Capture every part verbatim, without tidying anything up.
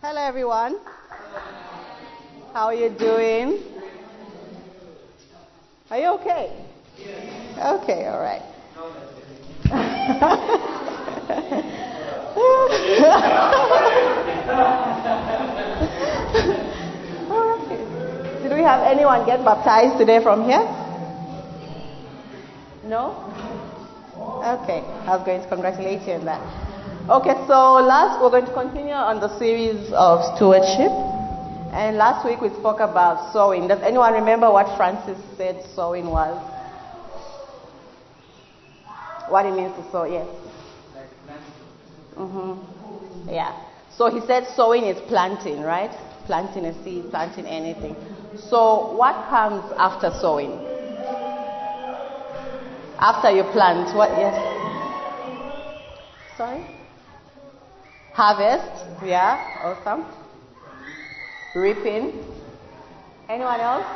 Hello, everyone. How are you doing? Are you okay? Okay, all right. All right. Did we have anyone get baptized today from here? No? Okay, I was going to congratulate you on that. Okay, so last we're going to continue on the series of stewardship. And last week we spoke about sowing. Does anyone remember what Francis said sowing was? What it means to sow, yes. Mm-hmm. Yeah. So he said sowing is planting, right? Planting a seed, planting anything. So what comes after sowing? After you plant, what? Yes. Sorry? Harvest. Yeah. Awesome. Reaping. Anyone else?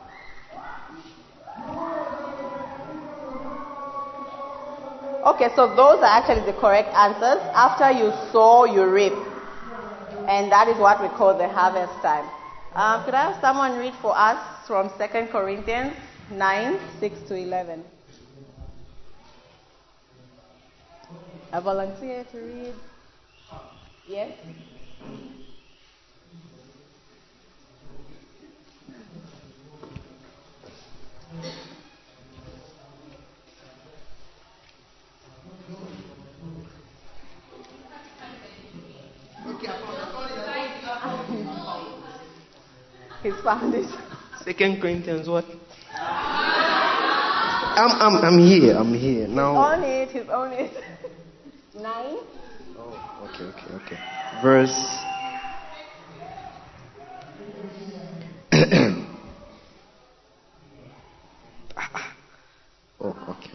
Okay, so those are actually the correct answers. After you sow, you reap. And that is what we call the harvest time. Um, could I have someone read for us from Second Corinthians nine, six to eleven? A volunteer to read? Yes? He's found it. Second Corinthians what? I'm I'm I'm here. I'm here now. He's on it. He's on it. Nine. Oh, okay, okay, okay. Verse. oh, okay.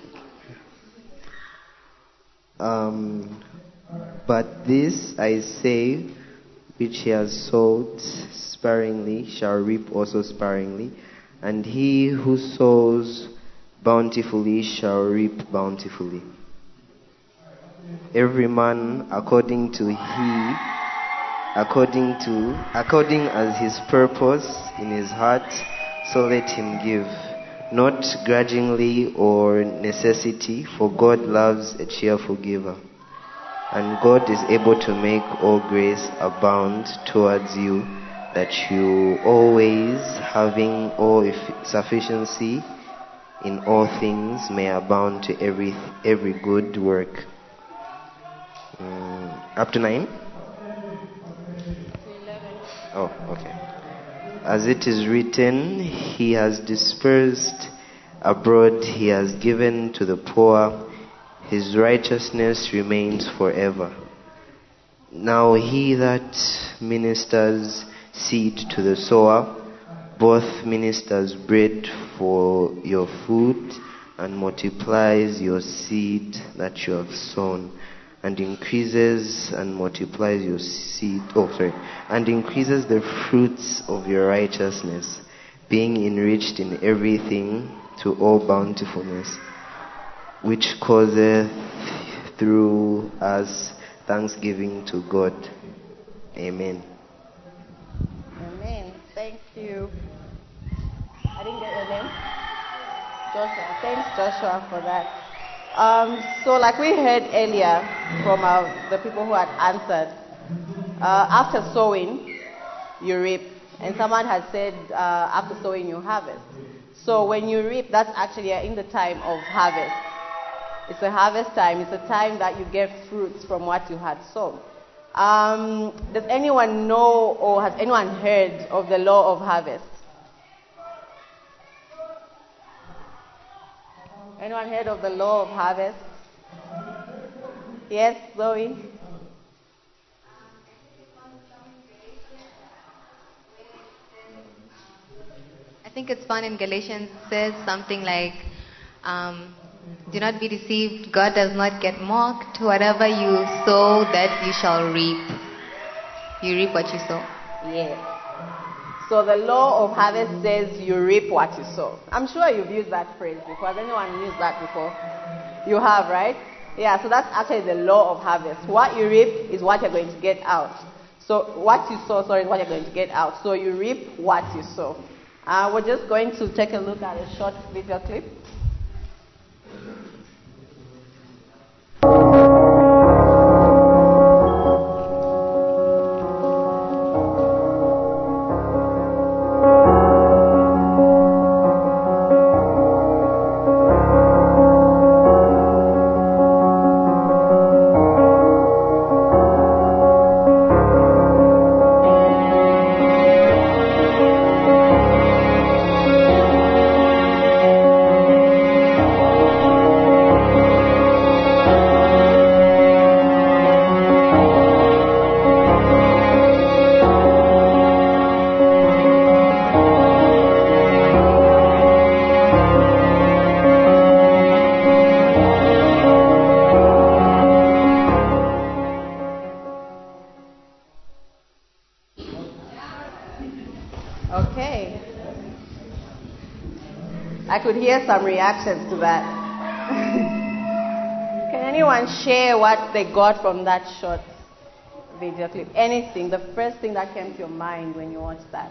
Um, but this I say, which he has sowed sparingly shall reap also sparingly, and he who sows bountifully shall reap bountifully. Every man according to he, according to, according as his purpose in his heart, so let him give, not grudgingly or necessity, for God loves a cheerful giver. And God is able to make all grace abound towards you, that you always, having all sufficiency in all things, may abound to every every good work. Um, up to nine? Oh, okay. As it is written, he has dispersed abroad, he has given to the poor, his righteousness remains forever. Now he that ministers seed to the sower, both ministers bread for your food, and multiplies your seed that you have sown, and increases and multiplies your seed, oh sorry, and increases the fruits of your righteousness, being enriched in everything to all bountifulness, which causeth through us thanksgiving to God. Amen. Amen. Thank you. I didn't get your name. Joshua. Thanks, Joshua, for that. Um, so, like we heard earlier from our, the people who had answered, uh, after sowing, you reap. And someone had said, uh, after sowing, you harvest. So, when you reap, that's actually in the time of harvest. It's a harvest time. It's a time that you get fruits from what you had sown. Um, does anyone know or has anyone heard of the law of harvest? Anyone heard of the law of harvest? Yes, Zoe? I think it's found in Galatians. It says something like, um, do not be deceived. God does not get mocked. Whatever you sow, that you shall reap. You reap what you sow. Yes. So the law of harvest says you reap what you sow. I'm sure you've used that phrase before. Has anyone used that before? You have, right? Yeah, so that's actually the law of harvest. What you reap is what you're going to get out. So what you sow, sorry, is what you're going to get out. So you reap what you sow. Uh, we're just going to take a look at a short video clip. Okay. I could hear some reactions to that. Can anyone share what they got from that short video clip? Anything, the first thing that came to your mind when you watched that?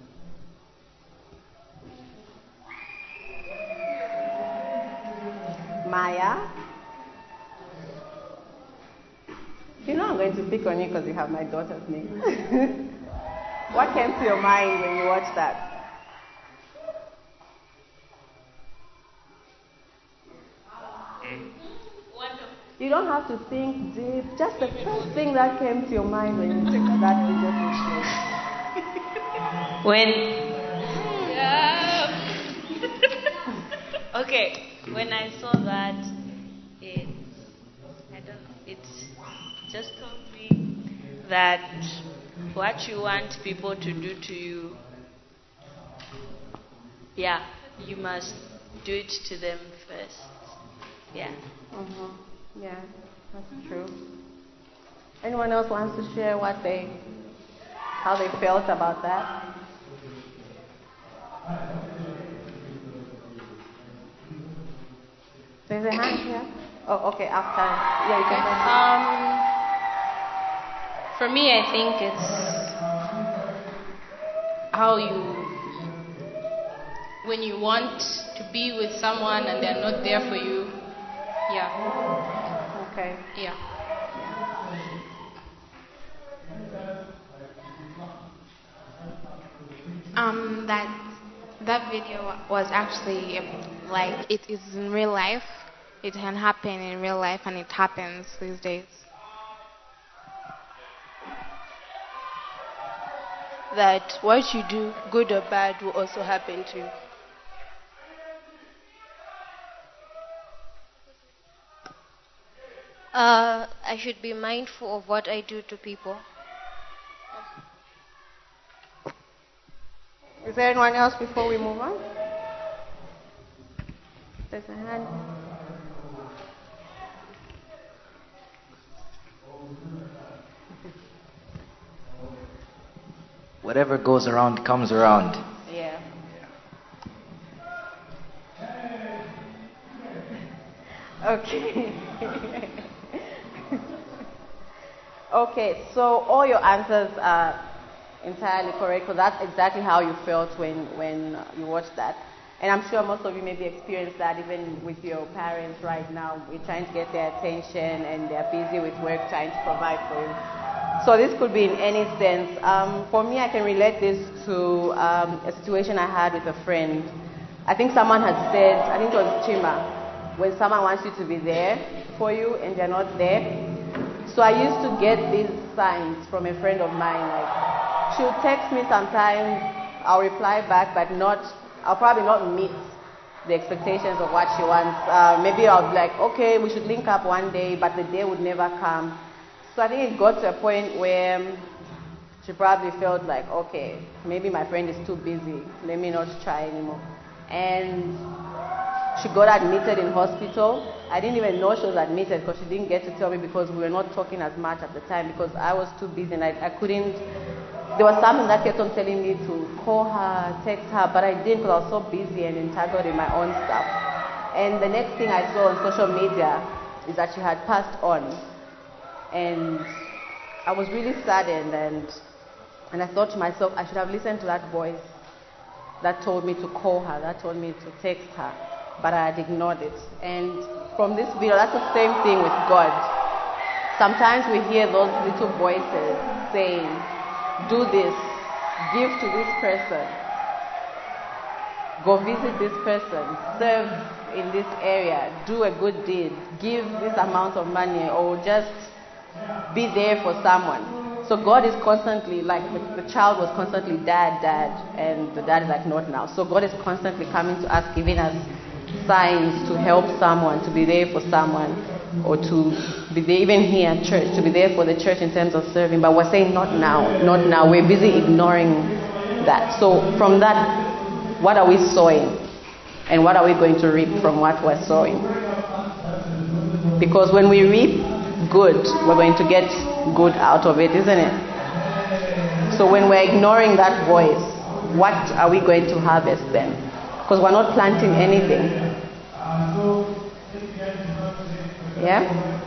Maya? You know I'm going to pick on you because you have my daughter's name. What came to your mind when you watched that? You don't have to think deep. Just the first thing that came to your mind when you took that video clip. When, yeah. Okay, when I saw that, it, I don't know, it just told me that what you want people to do to you, yeah, you must do it to them first. Yeah. Mm-hmm. Yeah, that's true. Anyone else wants to share what they, how they felt about that? There's a hand here. Oh, okay. After, yeah, you can. Um, for me, I think it's how you, when you want to be with someone and they're not there for you. Yeah. Okay. Yeah. Um, that that video was actually um, like it is in real life. It can happen in real life, and it happens these days. That what you do, good or bad, will also happen to you. Uh, I should be mindful of what I do to people. Is there anyone else before we move on? There's a hand. Whatever goes around comes around. Yeah. Okay. Okay, so all your answers are entirely correct, because that's exactly how you felt when, when you watched that. And I'm sure most of you maybe experienced that even with your parents right now. We're trying to get their attention and they're busy with work trying to provide for you. So this could be in any sense. Um, for me, I can relate this to um, a situation I had with a friend. I think someone had said, I think it was Chima, when someone wants you to be there for you and they're not there. So I used to get these signs from a friend of mine, like she'll text me sometimes, I'll reply back, but not, I'll probably not meet the expectations of what she wants. Uh, maybe I'll be like, okay, we should link up one day, but the day would never come. So I think it got to a point where she probably felt like, okay, maybe my friend is too busy, let me not try anymore. And she got admitted in hospital. I didn't even know she was admitted because she didn't get to tell me, because we were not talking as much at the time because I was too busy and I, I couldn't. There was something that kept on telling me to call her, text her, but I didn't because I was so busy and entangled in my own stuff. And the next thing I saw on social media is that she had passed on. And I was really saddened, and and I thought to myself, I should have listened to that voice that told me to call her, that told me to text her, but I had ignored it. And from this video, that's the same thing with God. Sometimes we hear those little voices saying, do this, give to this person, go visit this person, serve in this area, do a good deed, give this amount of money, or just be there for someone. So God is constantly, like the, the child was constantly, dad, dad, and the dad is like, not now. So God is constantly coming to us, giving us signs to help someone, to be there for someone, or to be there, even here at church, to be there for the church in terms of serving. But we're saying, not now, not now. We're busy ignoring that. So from that, what are we sowing? And what are we going to reap from what we're sowing? Because when we reap good, we're going to get good out of it, isn't it? So when we're ignoring that voice, what are we going to harvest then? Because we're not planting anything. Yeah?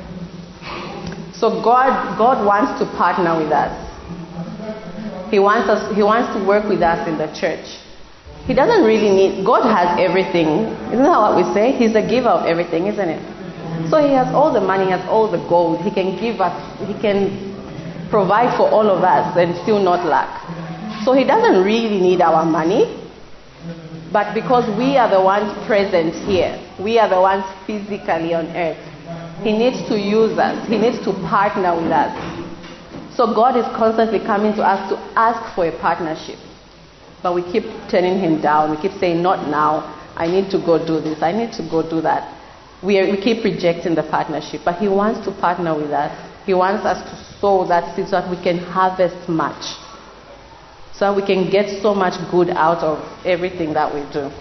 So God, God wants to partner with us. He wants us, He wants to work with us in the church. He doesn't really need, God has everything. Isn't that what we say? He's the giver of everything, isn't it? So He has all the money, He has all the gold. He can give us, He can provide for all of us and still not lack. So He doesn't really need our money. But because we are the ones present here, we are the ones physically on earth, He needs to use us. He needs to partner with us. So God is constantly coming to us to ask for a partnership. But we keep turning Him down. We keep saying, not now. I need to go do this. I need to go do that. We, are, we keep rejecting the partnership. But He wants to partner with us. He wants us to sow that seed so that we can harvest much. So that we can get so much good out of everything that we do.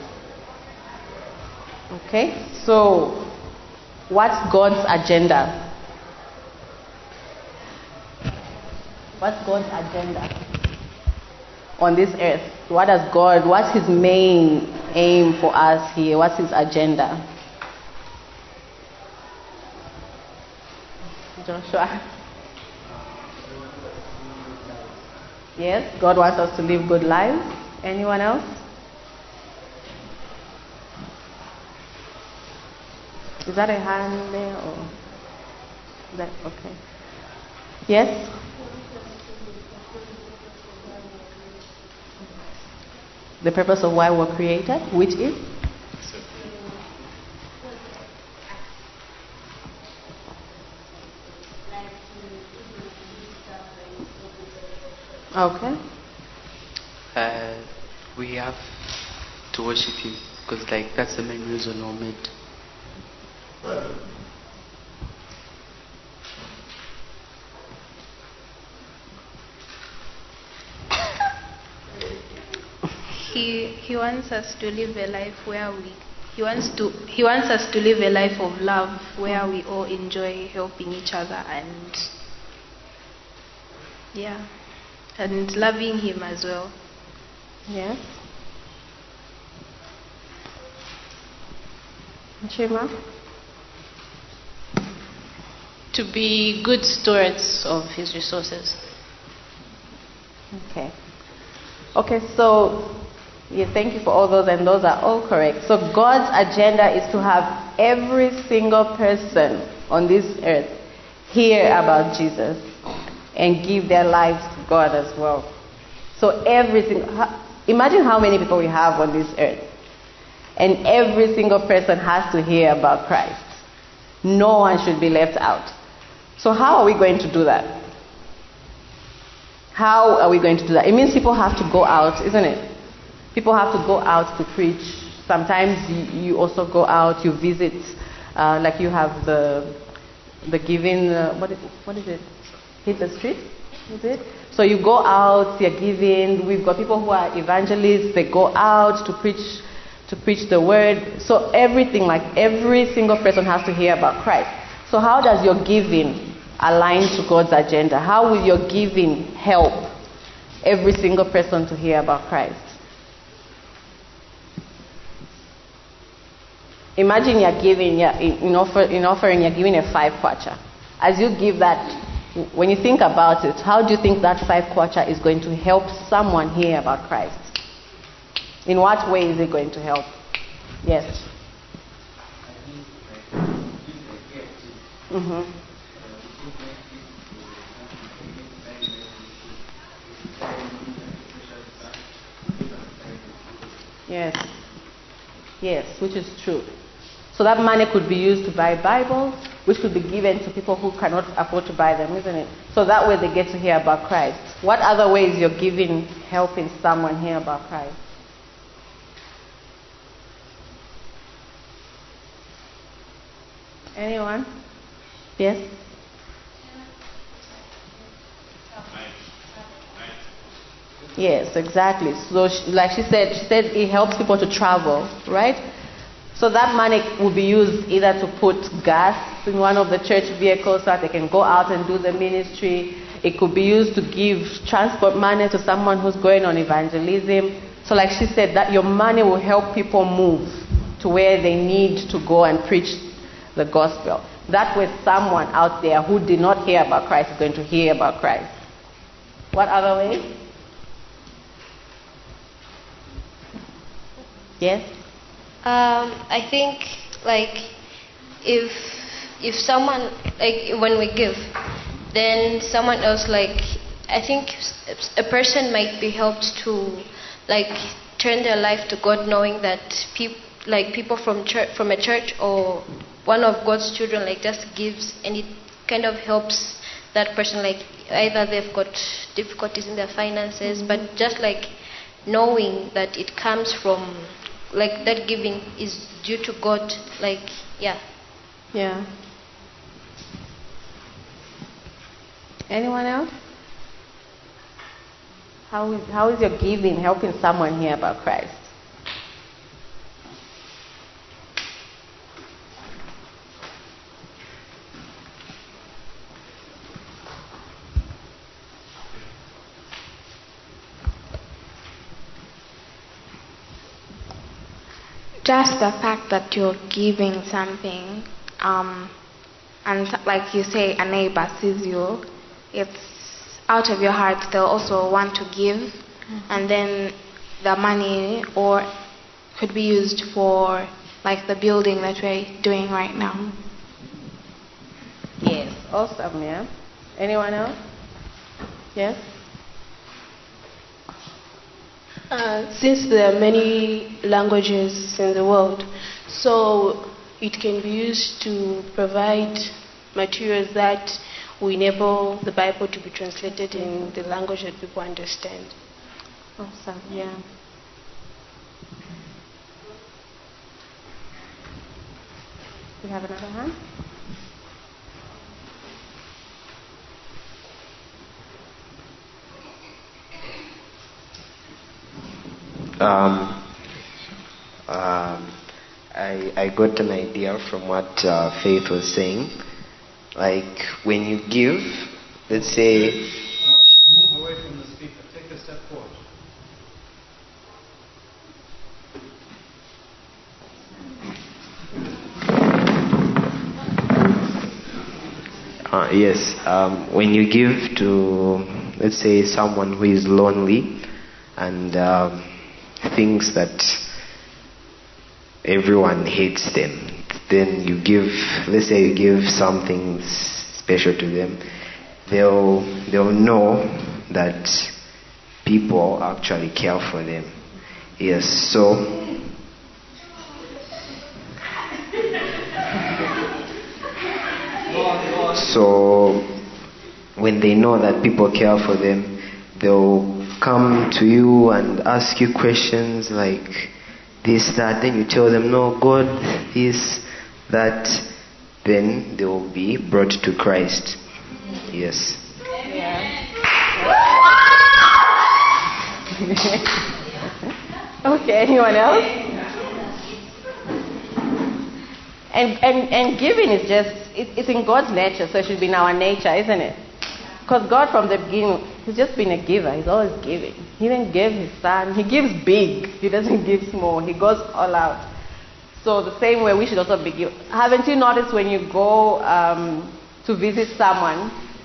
Okay? So, what's God's agenda? What's God's agenda on this earth? What does God, what's His main aim for us here? What's His agenda? Joshua? Yes, God wants us to live good lives. Anyone else? Is that a hand there or is that okay? Yes? The purpose of why we're created, which is? Okay. Uh, we have to worship Him because, like, that's the main reason we're made. He he wants us to live a life where we he wants to he wants us to live a life of love where we all enjoy helping each other and yeah and loving Him as well. Yes. Chima? To be good stewards of His resources. Okay. Okay, so yeah, thank you for all those, and those are all correct. So God's agenda is to have every single person on this earth hear about Jesus and give their lives to God as well. So every single, imagine how many people we have on this earth, and every single person has to hear about Christ. No one should be left out. So how are we going to do that? How are we going to do that? It means people have to go out, isn't it? People have to go out to preach. Sometimes you, you also go out, you visit, uh, like you have the the giving, uh, what, is, what is it? Hit the street, is it? So you go out, you're giving. We've got people who are evangelists, they go out to preach to preach the word. So everything, like every single person has to hear about Christ. So how does your giving align to God's agenda? How will your giving help every single person to hear about Christ? Imagine you're giving, you're in, offer, in offering, you're giving a five kwacha. As you give that, When you think about it, how do you think that five kwacha is going to help someone hear about Christ? In what way is it going to help? Yes. Mm-hmm. Yes. Yes, which is true. So that money could be used to buy Bibles, which could be given to people who cannot afford to buy them, isn't it? So that way they get to hear about Christ. What other ways you're giving, helping someone hear about Christ? Anyone? Yes? Yes, exactly. So, she, like she said, she said it helps people to travel, right? So that money will be used either to put gas in one of the church vehicles so that they can go out and do the ministry. It could be used to give transport money to someone who's going on evangelism. So like she said, that your money will help people move to where they need to go and preach the gospel. That way someone out there who did not hear about Christ is going to hear about Christ. What other way? Yes? Um, I think, like, if if someone, like, when we give, then someone else, like, I think a person might be helped to, like, turn their life to God, knowing that people, like, people from church, from a church or one of God's children, like, just gives, and it kind of helps that person, like, either they've got difficulties in their finances, but just like knowing that it comes from, like, that giving is due to God, like, yeah. Yeah. Anyone else? How is, how is your giving helping someone hear about Christ? Just the fact that you're giving something, um, and like you say, a neighbor sees you, it's out of your heart. They'll also want to give, mm-hmm. and then the money or could be used for like the building that we're doing right now. Yes, awesome. Yeah. Anyone else? Yes. Uh, since there are many languages in the world, so it can be used to provide materials that will enable the Bible to be translated in the language that people understand. Awesome, yeah. We have another hand? Um, um, I, I got an idea from what uh, Faith was saying. Like when you give, let's say. Uh, move away from the speaker. Take a step forward. Uh, yes. Um, when you give to, let's say, someone who is lonely and um, thinks that everyone hates them, then you give, let's say you give something special to them, they'll they'll know that people actually care for them. Yes, so so when they know that people care for them, they'll come to you and ask you questions like this, that, then you tell them, no, God, this, that, then they will be brought to Christ. Yes. Yeah. Okay, anyone else? And, and, and giving is just, it, it's in God's nature, so it should be in our nature, isn't it? Because God from the beginning, He's just been a giver. He's always giving. He didn't give His Son. He gives big. He doesn't give small. He goes all out. So the same way we should also be giving. Haven't you noticed when you go um, to visit someone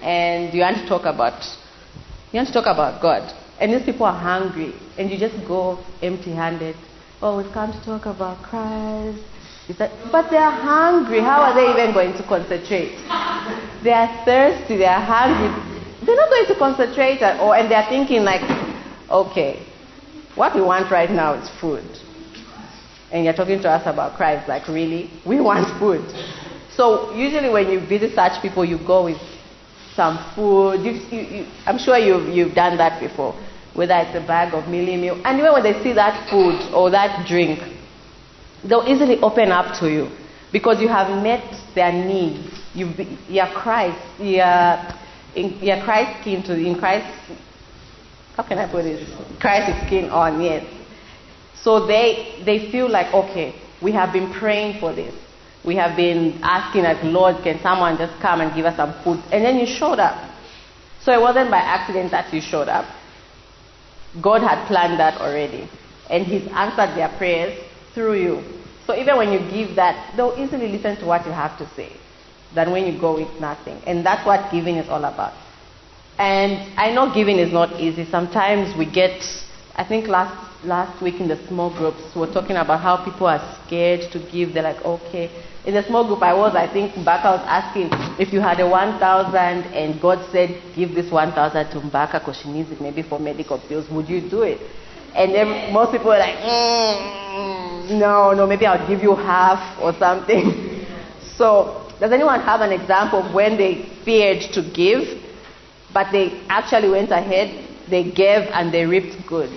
and you want to talk about, you want to talk about God, and these people are hungry, and you just go empty-handed. Oh, we've come to talk about Christ. Is that, but they are hungry. How are they even going to concentrate? They are thirsty. They are hungry. They're not going to concentrate at all, and they are thinking like, okay, what we want right now is food. And you're talking to us about Christ, like, really? We want food. So usually when you visit such people, you go with some food. You, you, you, I'm sure you've, you've done that before, whether it's a bag of mealie meal. And even when they see that food or that drink, they'll easily open up to you because you have met their needs. You've be, you're Christ. You're, in, you're Christ skin to in Christ. How can I put it? Christ's skin on, yes. So they they feel like, okay, we have been praying for this. We have been asking like, Lord, can someone just come and give us some food? And then you showed up. So it wasn't by accident that you showed up. God had planned that already. And He's answered their prayers through you. So even when you give that, they'll easily listen to what you have to say than when you go with nothing. And that's what giving is all about. And I know giving is not easy. Sometimes we get, I think last last week in the small groups, we were talking about how people are scared to give. They're like, okay. In the small group I was, I think Mbaka was asking if you had a one thousand and God said, give this one thousand to Mbaka because she needs it maybe for medical bills, would you do it? And then most people were like, mm, no, no, maybe I'll give you half or something. So does anyone have an example of when they feared to give, but they actually went ahead, they gave, and they reaped good?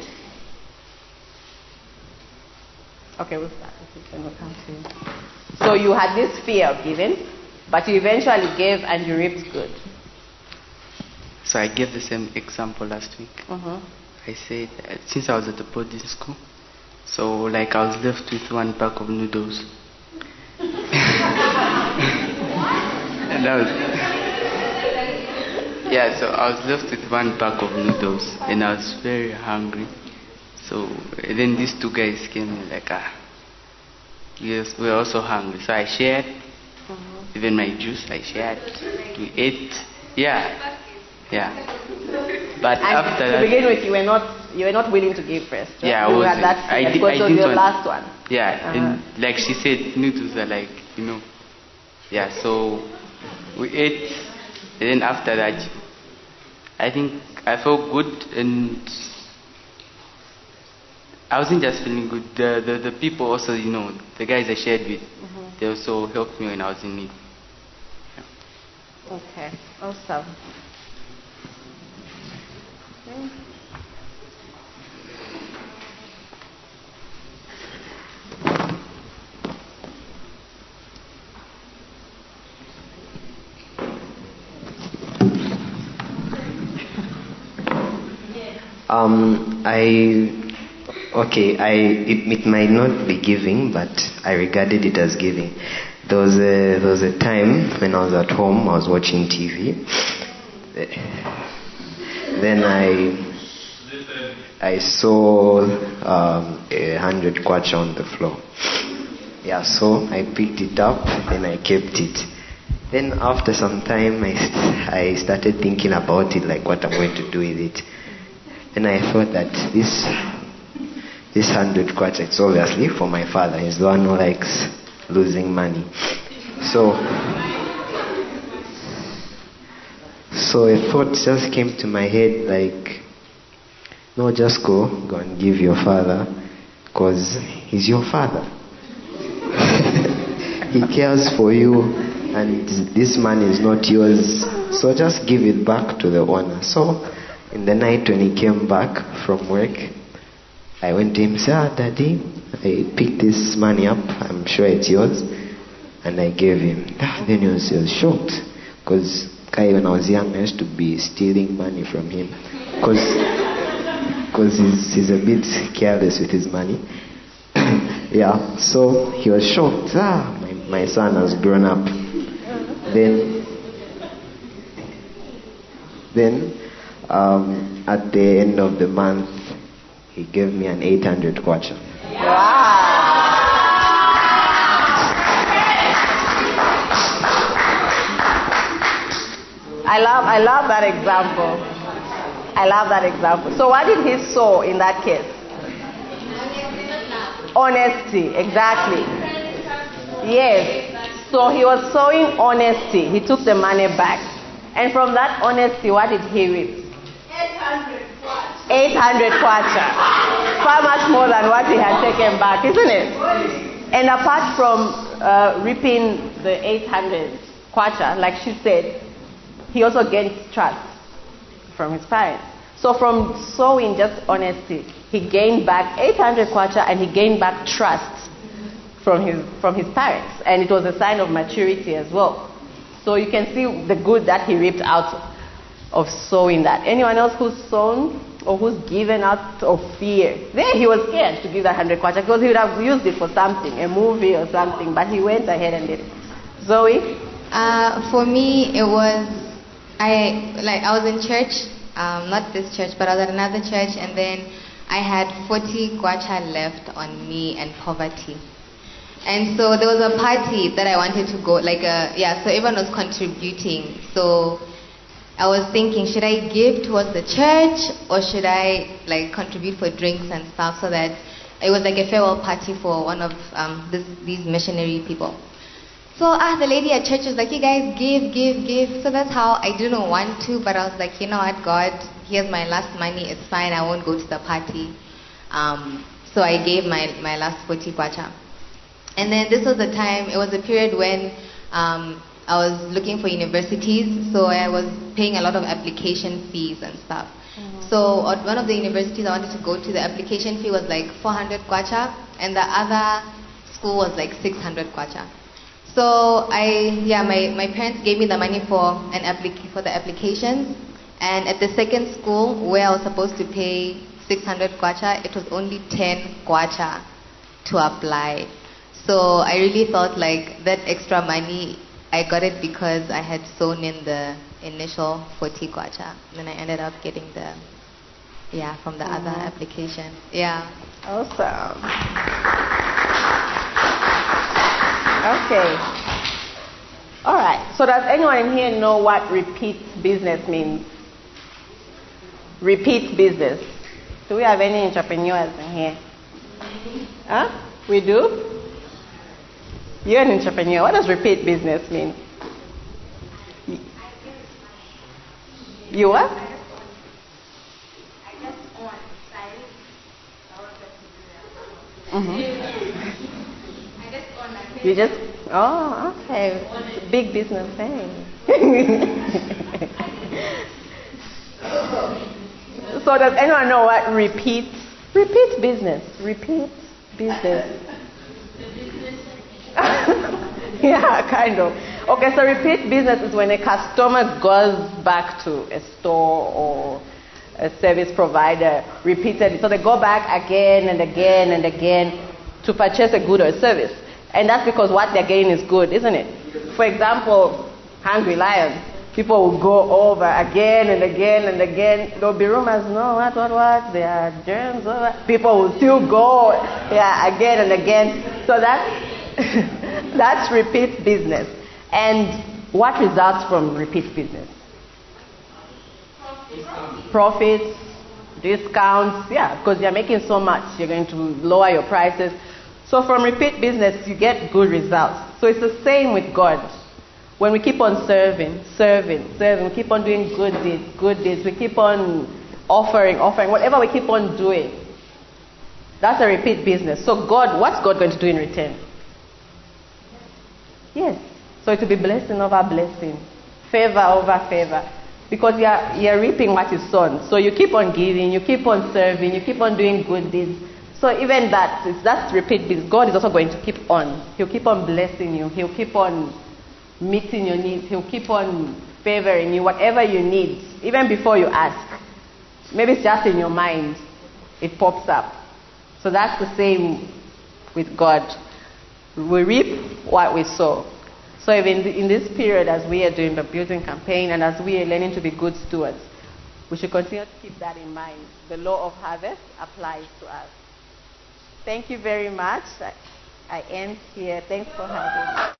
Okay, we'll start with it and we'll come to you. So you had this fear of giving, but you eventually gave and you reaped good. So I gave the same example last week. Mm-hmm. I said, uh, since I was at the boarding school, so like I was left with one pack of noodles. And I was, yeah, so I was left with one pack of noodles, and I was very hungry. So and then these two guys came in like, ah, yes, we were also hungry. So I shared, mm-hmm. even my juice I shared. We ate, yeah, yeah. But and after to that, begin with, you were not you were not willing to give first. Right? Yeah, I you was. had that I, fear did, because I it was didn't your want, last one. Yeah, uh-huh. and like she said, noodles are like, you know, yeah. So we ate, and then after that, I think I felt good, and I wasn't just feeling good. The the, the people also, you know, the guys I shared with, mm-hmm. they also helped me when I was in need. Yeah. Okay, awesome. Okay. Um, I, okay, I, it, it might not be giving, but I regarded it as giving. There was a, there was a time when I was at home, I was watching T V. Then I, I saw um, a hundred kwacha on the floor. Yeah, so I picked it up and I kept it. Then after some time, I, I started thinking about it, like what I'm going to do with it. And I thought that this this hundred kwacha, it's obviously for my father. He's the one who likes losing money. So, so a thought just came to my head, like, no, just go, go and give your father, because he's your father. He cares for you, and this money is not yours. So just give it back to the owner. So, in the night when he came back from work, I went to him and said, ah, Daddy, I picked this money up, I'm sure it's yours. And I gave him. Then he was, he was shocked. Because when I was young, I used to be stealing money from him. Because he's, he's a bit careless with his money. Yeah, so he was shocked. Ah, my, my son has grown up. Then, then Um, at the end of the month, he gave me an eight hundred kwacha. Wow. I love, I love that example. I love that example. So what did he sow in that case? Honesty, exactly. Yes. So he was sowing honesty. He took the money back. And from that honesty, what did he reap? eight hundred kwacha. Far much more than what he had taken back, isn't it? And apart from uh, reaping the eight hundred kwacha, like she said, he also gained trust from his parents. So from sowing just honesty, he gained back eight hundred kwacha and he gained back trust from his from his parents. And it was a sign of maturity as well. So you can see the good that he reaped out of sowing that. Anyone else who's sown or who's given out of fear? There he was scared to give that hundred kwacha because he would have used it for something, a movie or something, but he went ahead and did it. Zoe? Uh, for me, it was, I like I was in church, um, not this church, but I was at another church, and then I had forty kwacha left on me and poverty. And so there was a party that I wanted to go, like a, yeah, so everyone was contributing. So I was thinking, should I give towards the church or should I like contribute for drinks and stuff, so that it was like a farewell party for one of um, this, these missionary people. So ah, the lady at church was like, you guys give, give, give. So that's how I didn't want to, but I was like, you know what, God, here's my last money, it's fine, I won't go to the party. Um, so I gave my, my last forty kwacha. And then this was the time, it was a period when um, I was looking for universities, so I was paying a lot of application fees and stuff. Mm-hmm. So at one of the universities I wanted to go to, the application fee was like four hundred kwacha, and the other school was like six hundred kwacha. So I, yeah, my, my parents gave me the money for an applic- for the applications, and at the second school where I was supposed to pay six hundred kwacha, it was only ten kwacha to apply. So I really thought like that extra money, I got it because I had sown in the initial forty kwacha. Then I ended up getting the, yeah, from the mm-hmm. other application. Yeah. Awesome. Okay. All right. So does anyone in here know what repeat business means? Repeat business. Do we have any entrepreneurs in here? Huh? We do? You're an entrepreneur. What does repeat business mean? You what? Mm-hmm. You just, oh, okay. It's a big business thing. So does anyone know what repeat? Repeat business. Repeat business. Yeah, kind of. Okay, so repeat business is when a customer goes back to a store or a service provider repeatedly. So they go back again and again and again to purchase a good or a service. And that's because what they're getting is good, isn't it? For example, Hungry Lion. People will go over again and again and again. There'll be rumors, no, what, what, what, there are germs, what. People will still go, yeah, again and again. So that's that's repeat business. And what results from repeat business? Profits, discounts, yeah, because you're making so much, you're going to lower your prices. So from repeat business, you get good results. So it's the same with God. When we keep on serving, serving, serving, we keep on doing good deeds, good deeds, we keep on offering, offering, whatever we keep on doing, that's a repeat business. So God, what's God going to do in return? Yes. So it will be blessing over blessing, favor over favor. Because you're, you're reaping what you've sown. So you keep on giving, you keep on serving, you keep on doing good deeds. So even that, it's, that's repeat business. God is also going to keep on. He'll keep on blessing you. He'll keep on meeting your needs. He'll keep on favoring you, whatever you need, even before you ask. Maybe it's just in your mind. It pops up. So that's the same with God. We reap what we sow. So even in this period, as we are doing the building campaign and as we are learning to be good stewards, we should continue to keep that in mind. The law of harvest applies to us. Thank you very much. I, I end here. Thanks for having me.